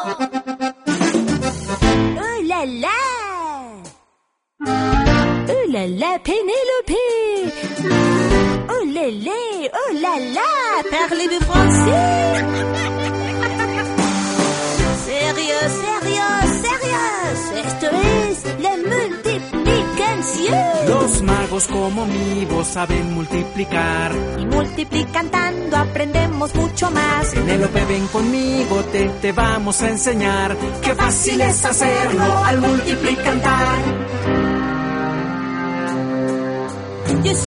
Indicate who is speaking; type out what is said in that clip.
Speaker 1: Oh là là! Oh là là, Pénélope! Oh lélé! Oh là là! Parlez-vous français? Sérieux, sérieux, sérieux! Esto es la multiplicación.
Speaker 2: Los magos como mi voz saben multiplicar.
Speaker 1: Y multiplicando aprendemos mucho más.
Speaker 2: Penélope, ven conmigo, te vamos a enseñar. Qué fácil es hacerlo al multiplicar.